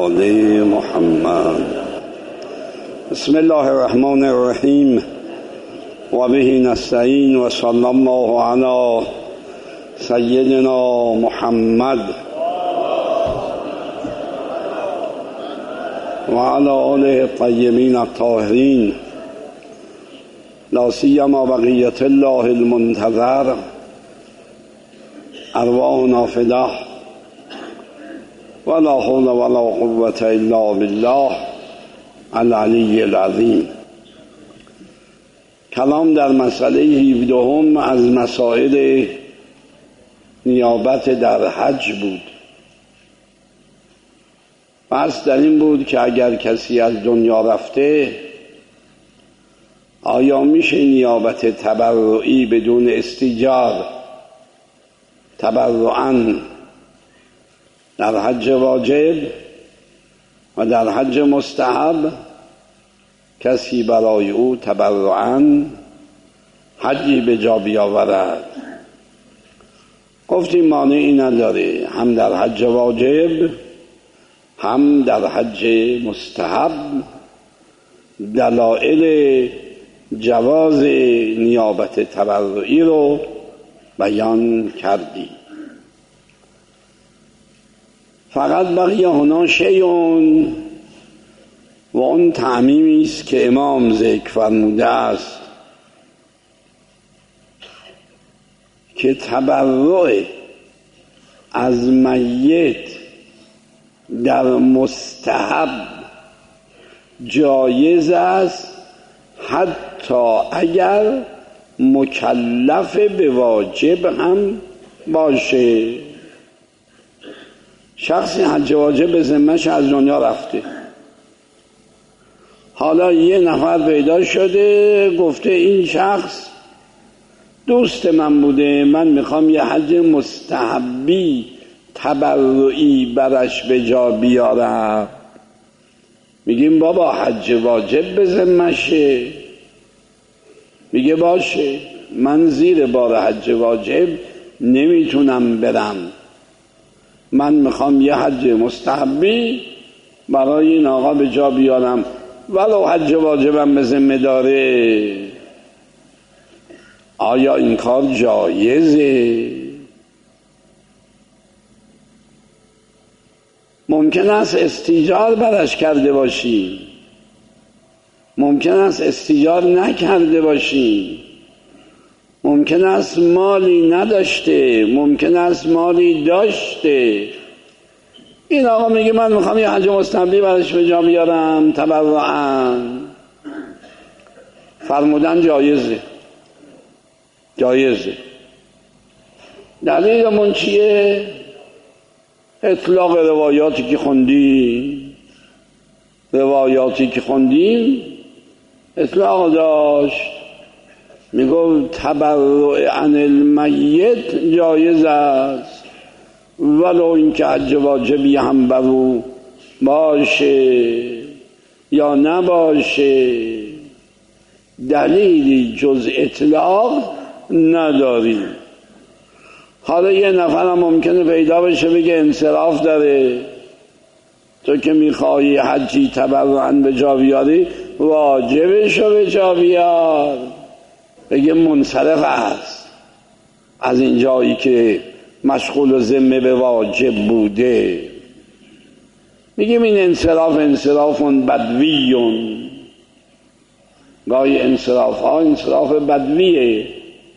آل محمد. بسم الله الرحمن الرحیم و به نستعین و صلی الله علی سیدنا محمد و علی آله الطیبین الطاهرین لا سیما بقیة الله المنتظر ارواحنا فداه ولا حول ولا قوة الا بالله العلی العظیم. کلام در مسئله 17 از مسائل نیابت در حج بود. بحث در این بود که اگر کسی از دنیا رفته آیا میشه نیابت تبرعی بدون استیجار تبرعاً در حج واجب و در حج مستحب کسی برای او تبرعاً حجی به جا بیاورد؟ گفتیم مانعی نداره، هم در حج واجب هم در حج مستحب دلایل جواز نیابت تبرعی رو بیان کردیم. فقط بقی هنا شیء و اون تعمیمی است که امام ذکر فرموده است که تبرع از میت در مستحب جایز است حتی اگر مکلف به واجب هم باشه. شخصی حج واجب به ذمه‌ش از دنیا رفته، حالا یه نفر پیدا شده گفته این شخص دوست من بوده، من میخوام یه حج مستحبی تبرعی برش به جا بیارم. میگیم بابا حج واجب به ذمه‌شه. میگه باشه، من زیر بار حج واجب نمیتونم برم، من میخوام یه حج مستحبی برای این آقا به جا بیارم ولو حج واجبم به ذمه داره. آیا این کار جایزه؟ ممکن است استیجار برش کرده باشی، ممکن است استیجار نکرده باشی، ممکن است مالی نداشته، ممکن است مالی داشته. این آقا میگه من میخوام یه حج مستحبی برش به جا بیارم تبرعاً. فرمودن جایزه. جایزه. دلیلمون چیه؟ اطلاق روایاتی که خوندیم اطلاق داشت، میگو تبرع عن المیت جایز است ولو اینکه حج واجبی هم برو باشه یا نباشه، دلیلی جز اطلاق نداریم. حالا یه نفر هم ممکنه پیدا بشه بگه انصراف داره، تو که میخوایی حجی تبرعاً به جا بیاری واجبشو به جا بیار. بگه منصرف است از این جایی که مشغول و ذمه به واجب بوده. میگیم این انصراف بدویون. گاهی انصراف بدویه،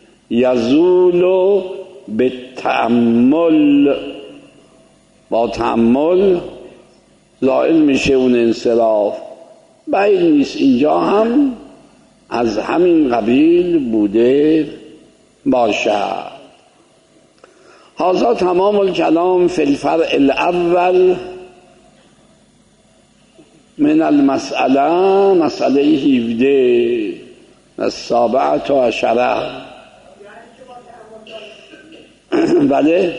یزول به تأمل، با تأمل زائل میشه اون انصراف. بعید نیست اینجا هم از همین قبیل بوده باشد. هذا تمام الکلام فی الفرع الاول من المسئله، مسئله 17 السابعة عشره. بله،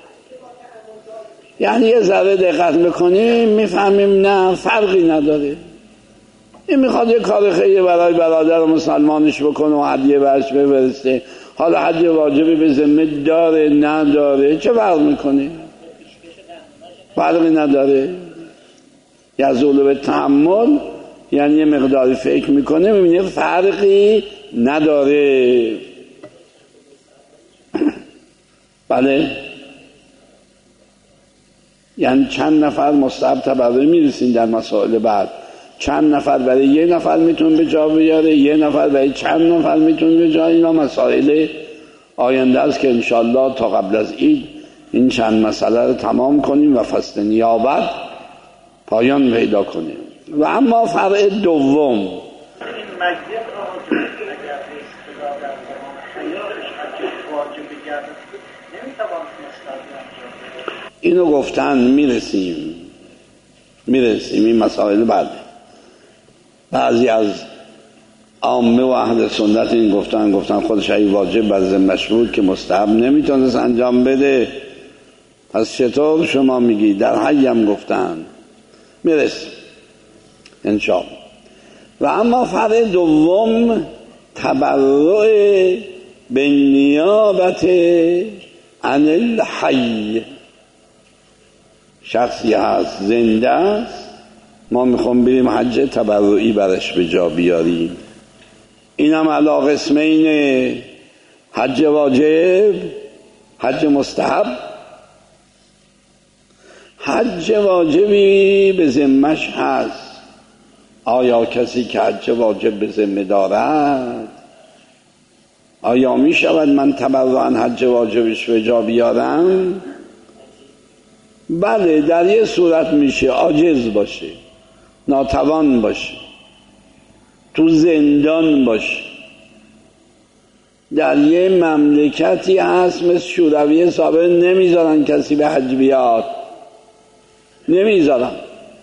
یعنی یه ذره دقت بکنیم میفهمیم نه فرقی نداره. این میخواد یه کار خیلی برای برادر مسلمانش بکنه و هدیه برش بفرسته، حالا حج واجبی به ذمه داره نداره چه فرق میکنه؟ فرقی نداره. یزول به تحمل یعنی یه مقداری فکر میکنه میبینه فرقی نداره. بله، یعنی چند نفر مستحب تبرعی میرسین در مسائل بعد، چند نفر برای یه نفر میتونه به جا بیاره، یه نفر برای چند نفر میتونه به جا. اینا مسائل آینده است که انشالله تا قبل از عید این چند مسئله رو تمام کنیم و فصل نیابت پایان پیدا کنیم. و اما فرع دوم، اینو گفتن میرسیم این مسائل بعد. بعضی از عامه و اهل سنت این گفتن خودش ای واجب بر ذمه‌اش بود که مستحب نمیتونست انجام بده، پس چطور شما میگی؟ در حی هم گفتن، میرسیم انشاءالله. و اما فرع دوم تبرع به نیابت عن الحی. شخصی هست زنده است، ما میخوام بریم حج تبرعی برش به جا بیاریم. اینم علی قسمین، حج واجب، حج مستحب. حج واجبی به ذمه‌اش هست. آیا کسی که حج واجب به ذمه دارد آیا می شود من تبرعاً حج واجبش به جا بیارم؟ بله، در یه صورت میشه: عاجز باشه، ناتوان باشه، تو زندان باشه، در یه مملکتی هست مثل شوروی سابق نمیذارن کسی به حج بیاد، نمیذارن،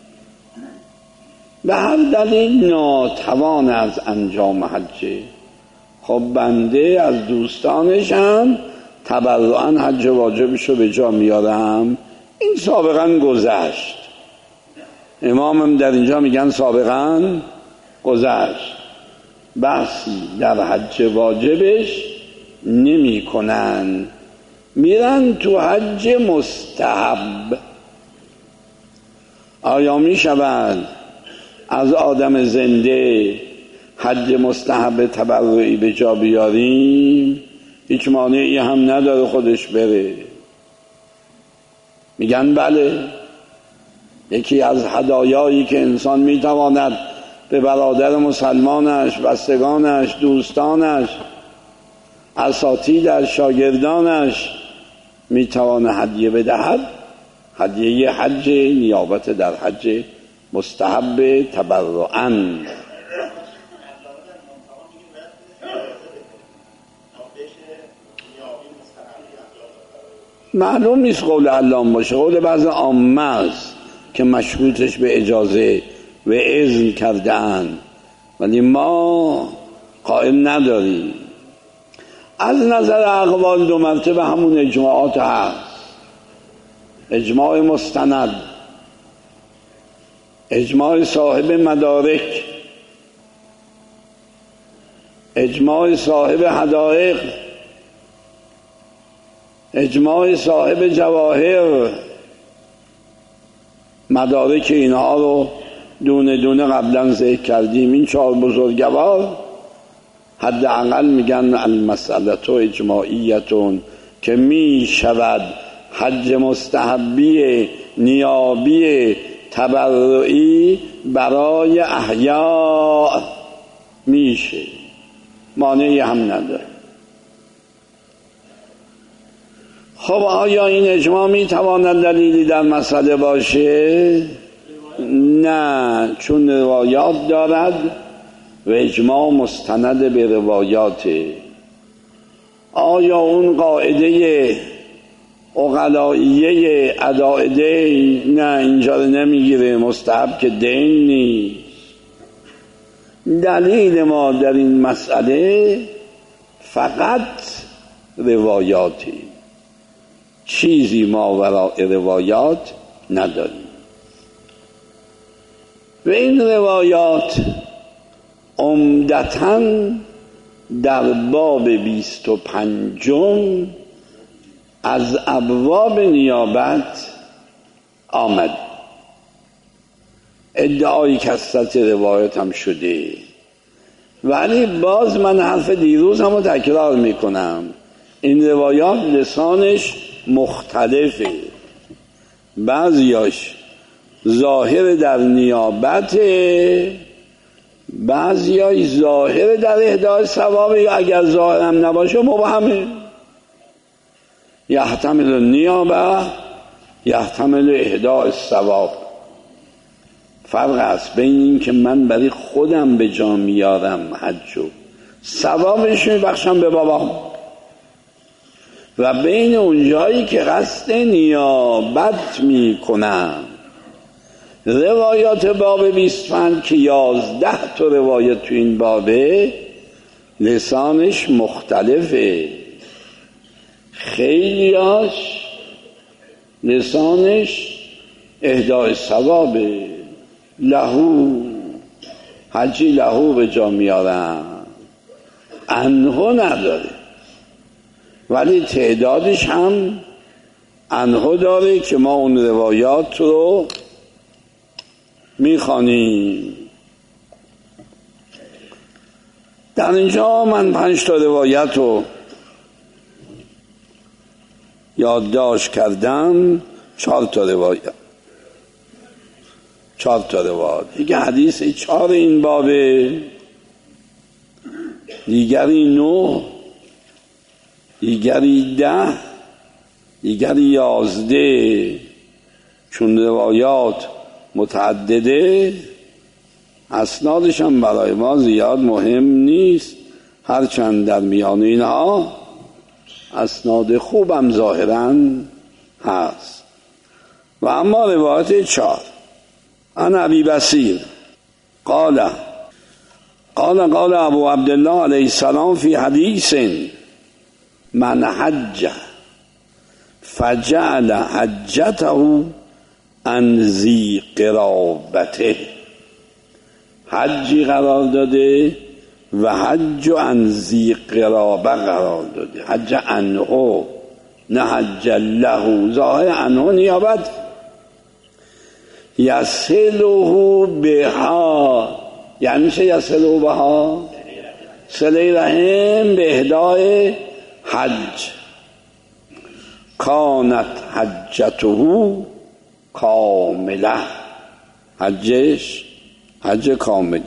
به هر دلیل ناتوان از انجام حجه. خب بنده از دوستانش هم تبرعاً حج واجبشو به جا میارم. این سابقاً گذشت، امامم در اینجا میگن سابقاً گذشت، بحثی در حج واجبش نمی کنن، میرن تو حج مستحب. آیا می شود از آدم زنده حج مستحب تبرعی به جا بیاریم؟ هیچ مانعی هم نداره خودش بره. میگن بله، یکی از هدایایی که انسان میتواند به برادر مسلمانش، بستگانش، دوستانش، اساتیدش، شاگردانش میتواند هدیه بدهد، هدیه حج نیابت در حج مستحب تبرعاً. معلوم نیست قول علام باشه، قول بعض عامه است که مشروطش به اجازه و اذن کرده اند، ولی ما قائل نداریم. از نظر اقوال دو مرتبه همون اجماعات هست: اجماع مستند، اجماع صاحب مدارک، اجماع صاحب حدائق، اجماع صاحب جواهر. مدارک اینها رو دونه دونه قبلا ذکر کردیم. این چهار بزرگوار حداقل میگن المسئله اجماعیتون که می شود حج مستحبی نیابی تبرعی برای احیاء میشه، مانعی هم نداره. خب آیا این اجماع میتواند دلیلی در مسئله باشه؟ نه، چون روایات دارد و اجماع مستند به روایاته. آیا اون قاعده عقلائیه اداء دین؟ نه، اینجا رو نمیگیره، مستحب که دین نیست. دلیل ما در این مسئله فقط روایاتی، چیزی ما وراء روایات نداریم. و این روایات عمدتاً در باب 25 از ابواب نیابت آمد. ادعای کثرت روایت هم شده، ولی باز من حرف دیروز هم رو تکرار میکنم، این روایات لسانش مختلفه، بعضیاش ظاهر در نیابت، بعضیاش ظاهر در اهدای ثواب، اگر ظاهر هم نباشه مبهمه، یحتمل النیابه یحتمل اهدای ثواب. فرق است بین این که من برای خودم به جا میارم حج و ثوابش میبخشم به بابام، و بین اونجایی که قصد نیابت میکنم. روایات باب 25 که 11 تا روایت تو این بابه لسانش مختلفه، خیلیاش لسانش اهدای ثوابه، لهو حجی لهو به جا میارم، انهو نداره، ولی تعدادش هم انهو داره که ما اون روایات رو میخوانیم. در اینجا من 5 تا روایت رو یادداشت کردم، 4 تا روایت، 4 تا روایت، دیگه حدیث 4 این بابه، دیگری 9، دیگری 10، دیگری 11. چون روایات متعدده اسنادش هم برای ما زیاد مهم نیست، هرچند در میان اینها اسناد خوبم ظاهراً هست. و اما روایت 4 عن ابی بصیر قال ابو عبدالله علیه السلام فی حدیث من حج فجعل حجته عن ذی قرابته، حجی قرار داده و حج عن ذی قرابه قرار داده، حج عنه نه حج له، ظاهر عنه نیابت، یصله بها، یعنی چه یصله بها؟ صله رحم به اهدای حج. کانت حجته کامله، حجش حج کاملی.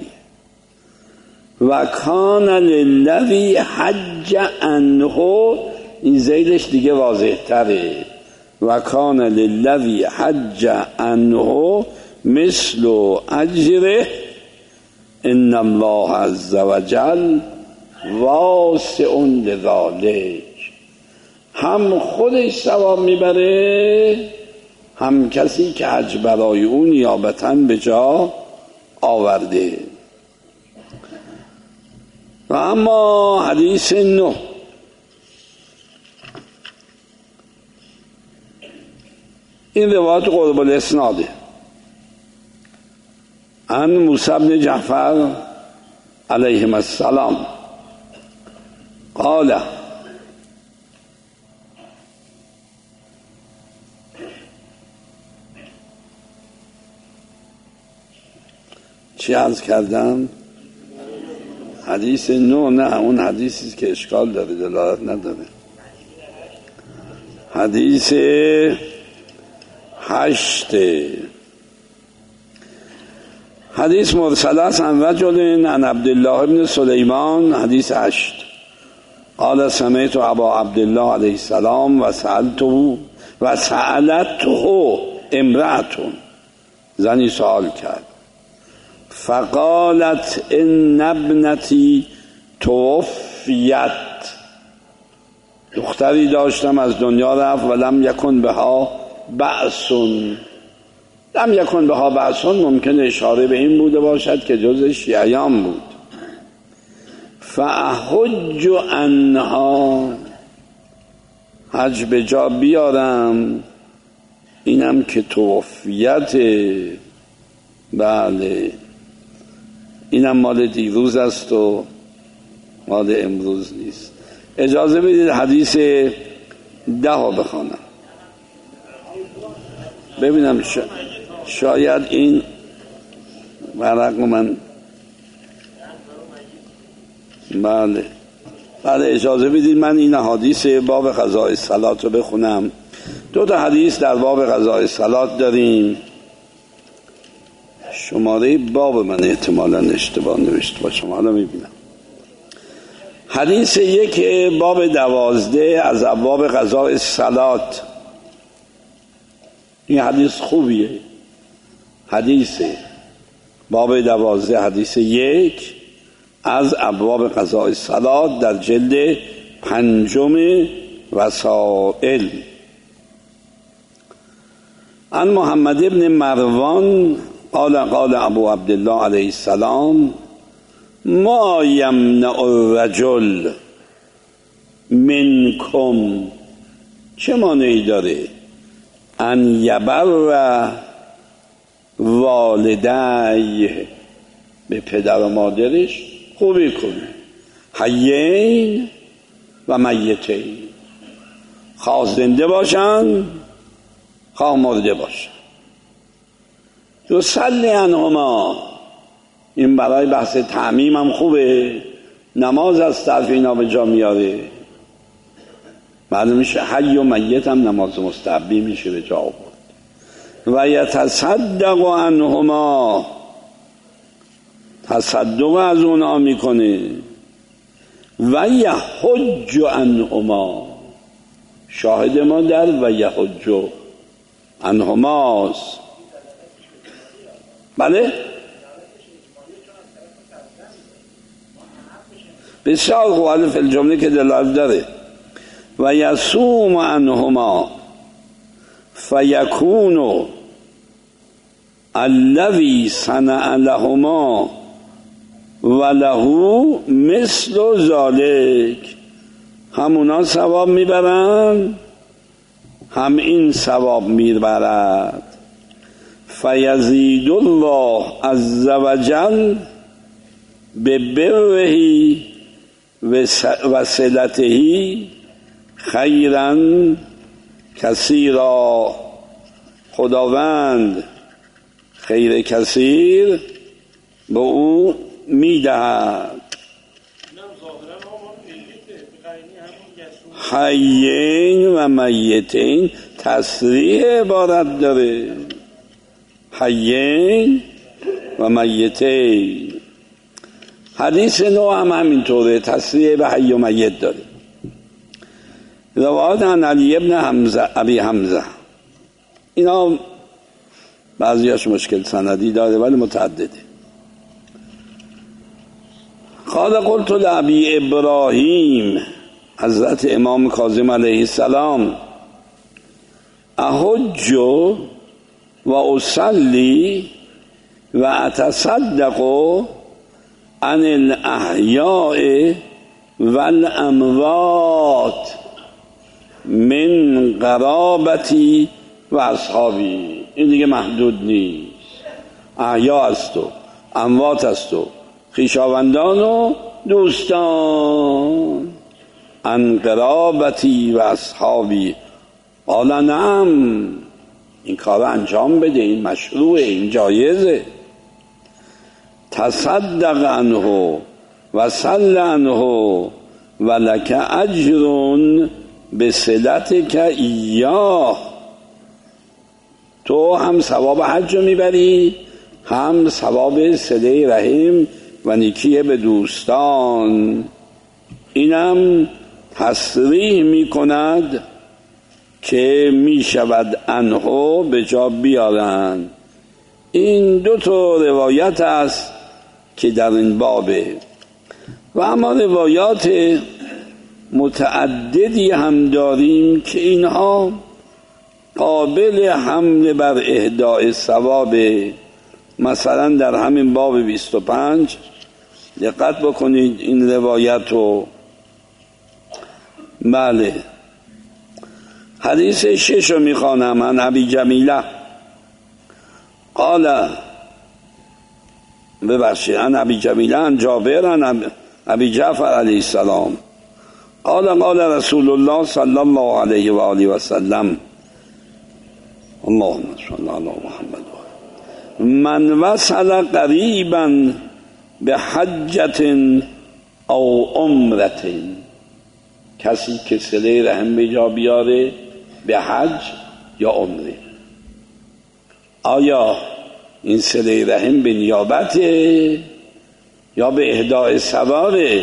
و کان للذی حج عنه، این زیدش دیگه واضح تره، و کان للذی حج عنه مثل اجره ان الله عز وجل واسع لذالک، هم خودش ثواب میبره، هم کسی که حج برای اون نیابتاً به جا آورده. و اما حدیث 9 این روایت قرب الاسناده عن موسی بن جعفر علیهم السلام قال چی عرض کردم؟ حدیث 9 نه، اون حدیثی که اشکال داره، دلالت نداره. حدیث 8 حدیث مرسل است عن رجل عن عبدالله بن سلیمان، حدیث 8 قال سمعت ابا عبدالله علیه السلام و سألته امرأة، زنی سوال کرد، فقالت ان ابنتی توفیت، دختری داشتم از دنیا رفت، و لم یکن بها بأس، لم یکن بها بأس ممکن اشاره به این بوده باشد که جز شیعیان بود. فاحج عنها، حج به جا بیارم، اینم که توفیت، بله اینم مال دیروز است و مال امروز نیست. اجازه بدید حدیث 10 بخوانم ببینم شاید این ورق من بله اجازه بدید من این حدیث باب قضاء الصلات رو بخونم. 2 حدیث در باب قضاء الصلات داریم. شماره باب من احتمالا اشتباه نوشته باشم، حالا میبینم. حدیث 1 باب 12 از ابواب قضاء الصلات. این حدیث خوبیه. حدیث باب 12 حدیث 1 از ابواب قضاء الصلات در جلد 5 وسائل. عن محمد ابن مروان قال ابو عبدالله علیه السلام ما یمنع الرجل منکم، چه مانعی داره ان یبر والدیه، به پدر و مادرش خوبی کنه، حیین و میتین، خواه زنده باشن خواه مرده باشن. یصلی عنهما، این برای بحث تعمیم هم خوبه، نماز از طرف اینا به جا میاره. معلوم میشه حی و میت هم نماز مستحبی میشه به جا آورد. و یتصدق عنهما، تصدق از اونها میکنه. و یحج عنهما، شاهد ما در و یحج عنهماست. بله بسیار خوب، فی الجمله که دلالت داره. و یصوم عنهما فیکون الذی صنع لهما وله مثل ذلک، همونا ثواب میبرن هم این ثواب میبرد. فیزید الله عز وجل ببره و صلته خیرا کثیرا، خداوند خیر کثیر به او میدهد. حیین و میتین تصریح عبارت داره، حیین و میتین. حدیث نو هم همینطوره، تصریح به حی و میت داره. روایت عن علی ابن ابی حمزه، اینا بعضیاش مشکل سندی داره ولی متعدده. قال قلت لابی ابراهیم، حضرت امام کاظم علیه السلام، احج و اصلی و اتصدق عن الاحیاء والاموات من قرابتی و اصحابی. این دیگه محدود نیست، احیا است و اموات است و خویشاوندان و دوستان. عن قرابتی و اصحابی. قال نعم، این کار انجام بده، این مشروعه، این جایزه. تصدق عنه و صل عنه و لک اجر بصلتک ایاه، تو هم ثواب حج میبری هم ثواب صله رحم و نیکی به دوستان. اینم تصریح میکند که میشود عنه به جا بیارن. این 2 روایت است که در این بابه، و اما روایات متعددی هم داریم که اینها قابل حمل بر اهداء ثواب. مثلا در همین باب 25 دقت بکنید این روایت رو. بله حدیث 6 رو میخوانم. عن ابی جمیله قال، عن ابی جمیله عن جابر عن ابی جعفر علیه السلام قال رسول الله صلی الله علیه و آله و سلم، اللهم صل علی محمد، من وصل قریبا به حجت او عمرت، کسی که صله رحم به جا بیاره به حج یا عمره. آیا این صله رحم به نیابته یا به اهداء ثوابه؟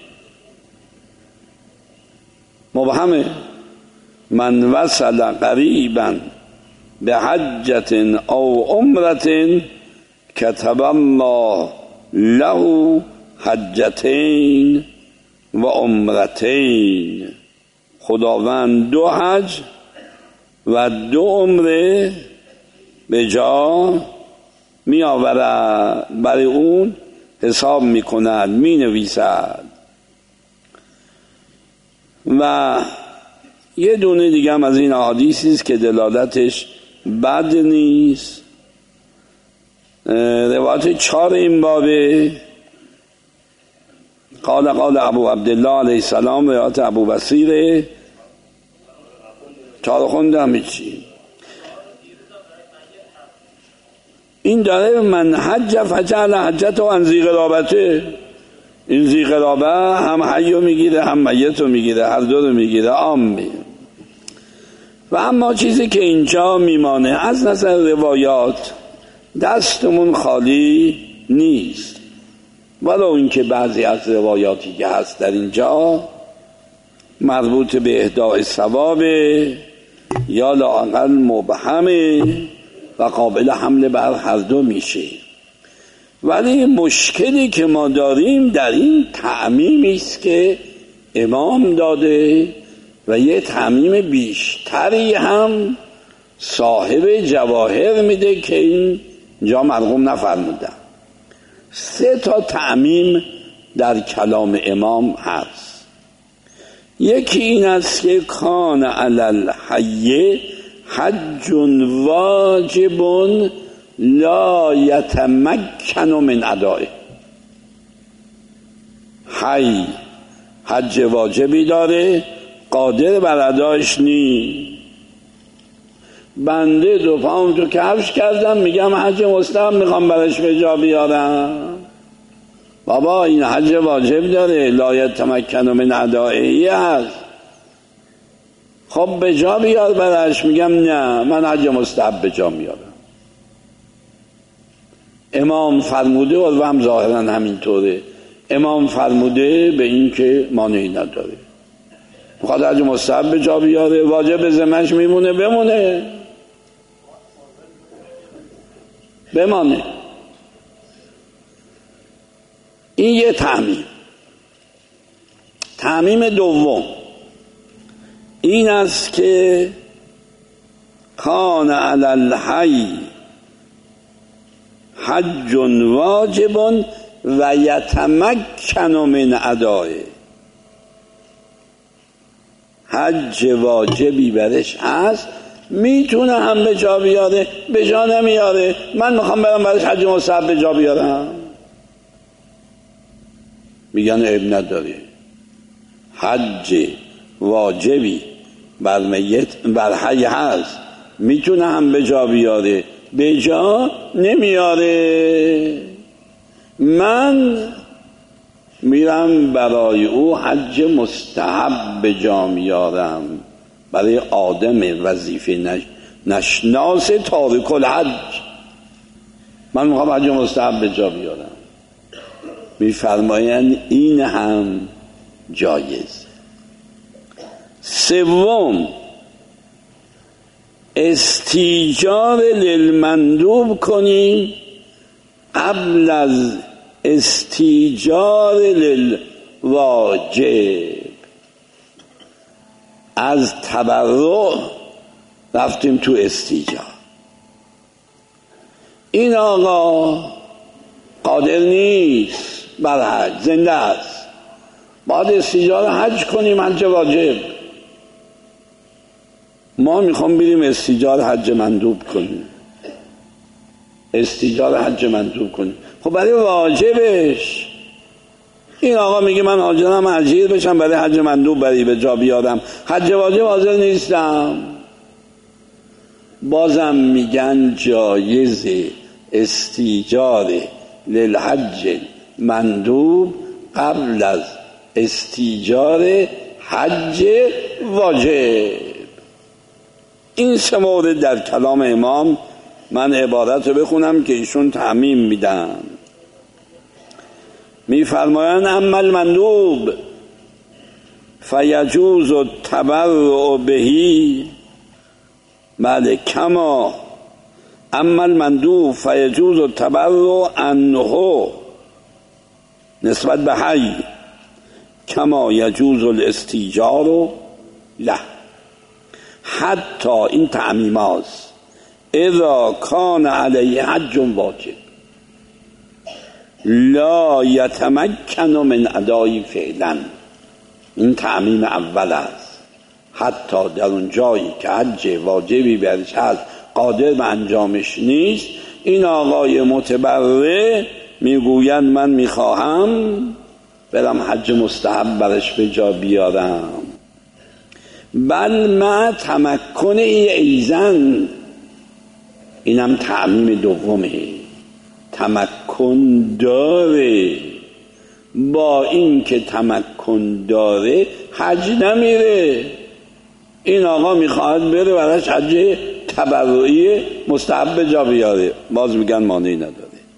مبهمه. من وصل قریبا به حجت او عمرت کتب الله له حجتین و عمرتین، خداوند 2 حج و 2 عمره به جا می آورد، برای اون حساب می کند، می نویسد. و یه دونه دیگه هم از این احادیثی است که دلالتش بد نیست. روایت 4 این بابه، قال ابو عبدالله علیه السلام، روایت ابو بصیره، 4 خوندم چی این داره من حج فجعل حجته عن ذی قرابته. این ذی قرابه هم حیو میگیره هم میتو میگیره، هر دو رو میگیره، عام میگیره. و اما چیزی که اینجا میمانه از نظر روایات دستمون خالی نیست، ولو اینکه بعضی از روایاتی که هست در اینجا مربوط به اهداء ثواب یا لااقل مبهمه و قابل حمل بر هر دو میشه. ولی مشکلی که ما داریم در این تعمیمی است که امام داده و یه تعمیم بیشتری هم صاحب جواهر میده که اینجا مرقوم نفرمودن. 3 تا تعمیم در کلام امام هست. یکی این است که کان علی الحی حج واجب لا یتمکن من ادائه. حی حج واجبی داره، قادر بر ادایش نی. بنده 2 پام تو کفش کردم، میگم حج مستحب میخوام برش به جا بیارم. بابا این حج واجب داره، لا یتمکن من ادائه هست. خب به جا بیار برش، میگم نه من حج مستحب به جا میارم. امام فرموده و هم ظاهرا همینطوره، امام فرموده به این که مانعی نداره. میخواد حج مستحب به جا بیاره، واجب به ذمه‌اش میمونه، بمانه. این یه تعمیم. تعمیم دوم این است که کان علی الحی حج واجب و یتمکن من ادائه. حج واجبی برش هست، میتونه هم به جا بیاره، به جا نمیاره. من میخوام برم برش حج مستحب به جا بیارم، میگن عیب نداره. حج واجبی بر حی هست، میتونه هم به جا بیاره، به جا نمیاره. من میرم برای او حج مستحب به جا میارم. برای آدم وظیفه نشناس تارک الحج من میخوام حج مستحب به جا بیارم. میفرمایند این هم جایز. سوم استیجار للمندوب کنیم قبل از استیجار للواجب. از تبرع رفتیم تو استیجار. این آقا قادر نیست بر حج، زنده است، باید استیجار حج کنیم، حج واجب. ما میخوام بریم استیجار حج مندوب کنیم، استیجار حج مندوب کنیم. خب برای واجبش این آقا میگه من حاضرم اجیر بشم برای حج مندوب برای به جا بیارم، حج واجب حاضر نیستم. بازم میگن جایزه استیجار للحج مندوب قبل از استیجار حج واجب. این 3 مورد در کلام امام. من عبارت رو بخونم که ایشون تعمیم میدن. میفرمایند اما المندوب فیجوز التبرع بهی، بله، کما اما المندوب فیجوز التبرع عنه نسبت به حی کما یجوز الاستیجار له، حتی این تعمیماست اذا کان علیه حج واجب لا یتمکن من ادای فعلا. این تعمیم اول است. حتی در اون جایی که حج واجبی برش هست قادر به انجامش نیست، این آقای متبرع میگوید من میخواهم برم حج مستحب برش به جا بیارم. بل ما تمکن ایزن، اینم تعمیم دومه، تمکن داره، با این که تمکن داره حج نمیره. این آقا میخواد بره براش حج تبرعی مستحب به جا بیاره، باز میگن مانعی نداره.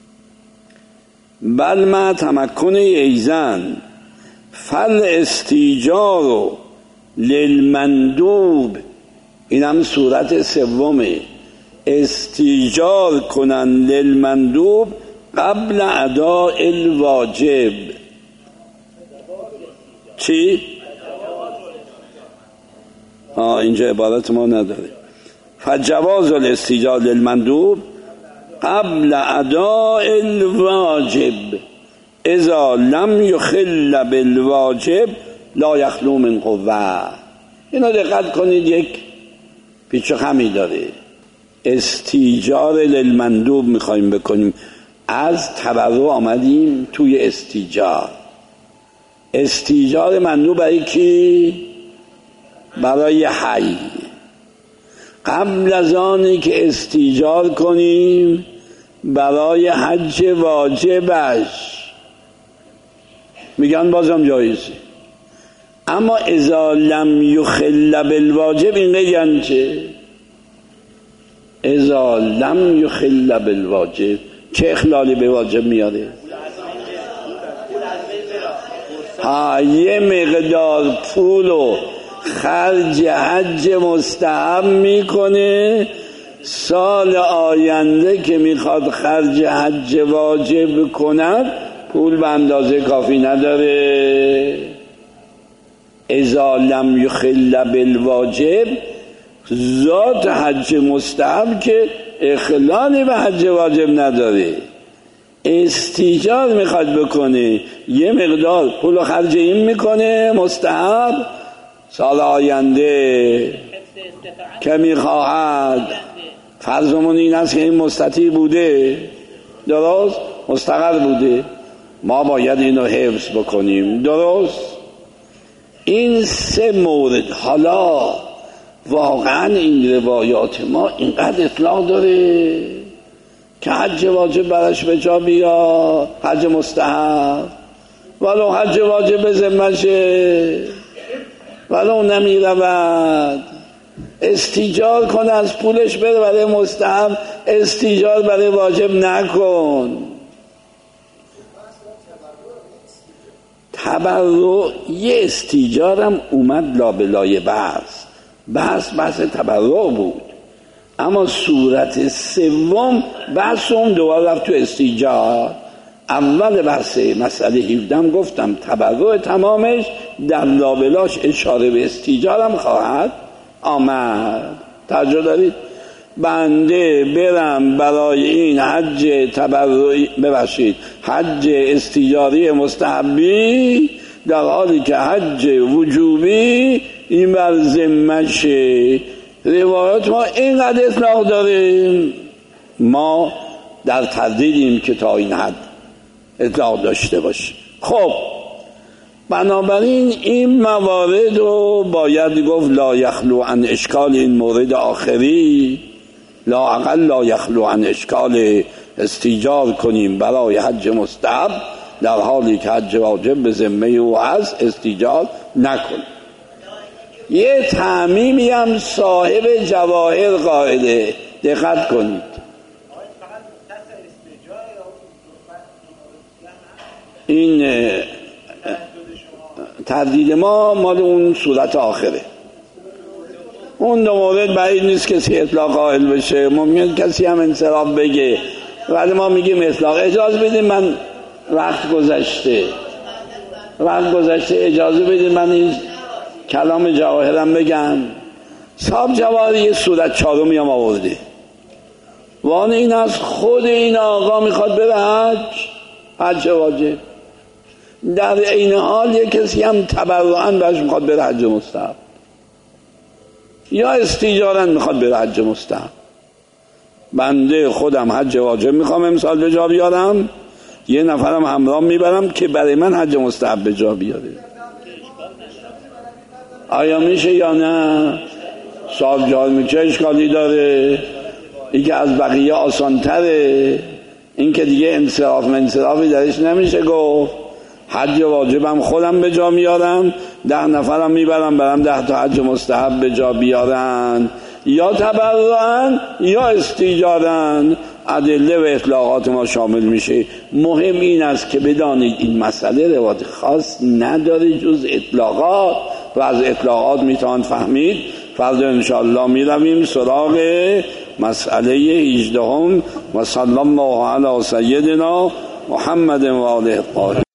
بل ما تمکن ایزن فل استیجار للمندوب، اینم صورت سومه، استیجار کنن للمندوب قبل اداء الواجب. چی؟ اینجا عبارت ما نداره. فجواز الاستیجار للمندوب قبل اداء الواجب اذا لم یخل بالواجب لا یخلو من قوه. اینو دقت کنید، یک پیچ و خمی داره. استیجار للمندوب میخوایم بکنیم، از تبرع آمدیم توی استیجار. استیجار مندوب برای کی؟ برای حی. قبل از آنی که استیجار کنیم برای حج واجبش میگن بازم جایزه. اما اذا لم یخل بالواجب، این یعنی چه؟ اذا لم یخل بالواجب چه اخلالی به واجب میاره؟ یه مقدار پول و خرج حج مستحب میکنه، سال آینده که میخواد خرج حج واجب کند پول به اندازه کافی نداره. اذا لم یخل بالواجب، ذات حج مستحب که اخلالی به حج واجب نداره، استیجار میخواد بکنه، یه مقدار پول و خرج این میکنه مستحب، سال آینده که میخواهد، فرضمون این است که این مستطیع بوده، درست مستقر بوده، ما باید اینو حفظ بکنیم، درست. این 3 مورد. حالا واقعا این روایات ما اینقدر اطلاع داره که حج واجب براش به جا بیاد، حج مستحب، ولو حج واجب به ذمشه، ولو نمی رود، استیجار کن از پولش بره برای مستحب، استیجار برای واجب نکن. تبرع یه استیجارم اومد لابلای بحث تبرع بود، اما صورت سوم بحث اون دوباره رفت تو استیجار. اول بحث مسئله 17 گفتم تبرع تمامش در لابلاش اشاره به استیجارم خواهد آمد. توجه دارید؟ بنده برم برای این حج تبرعی، حج استیجاری مستحبی، در حالی که حج وجوبی این بر ذمشه. روایات ما اینقدر اطلاق داریم، ما در تردیدیم که تا این حد اطلاق داشته باشیم. خب بنابراین این موارد رو باید گفت لا یخلو عن اشکال این مورد آخری، لا اقل لا یخلو عن اشکال استیجار کنیم برای حج مستحب، در حالی که حج واجب به ذمه او هست استیجار نکنیم. یه تعمیمی هم صاحب جواهر قائله، دقت کنید. این تردید ما مال اون صورت آخره. اون دو مورد بعید نیست کسی اطلاق قائل بشه، ممکن کسی هم انصراف بگه، ولی ما میگیم اطلاق. اجازه بدید من وقت گذشته اجازه بدید من این کلام جواهرم بگم. صاحب جواهر یه صورت چهارمی هم آورده. وان این از خود این آقا میخواد بره حج واجب، در این حال یک کسی هم تبرعاً بهش میخواد بره حج مستحب یا استیجاراً میخواد بره حج مستحب. بنده خودم حج واجب میخوام امسال به جا بیارم، یه نفرم همراه میبرم که برای من حج مستحب به جا بیاره. آیا میشه یا نه؟ صاحب جواهر چه اشکالی داره؟ این که از بقیه آسانتره، این که دیگه انصرافی درش نمیشه گفت. حج واجبم خودم به جا میارم، 10 نفرم میبرم، برم 10 تا حج مستحب به جا بیارن، یا تبرعاً یا استیجاراً. ادله و اطلاقات ما شامل میشه. مهم این است که بدانید این مسئله روایت خاص نداره جز اطلاقات، و از اطلاقات میتوان فهمید. فردا انشاءالله میرویم سراغ مسئله 18 و صلی الله علی سیدنا محمد و آله الطاهرین.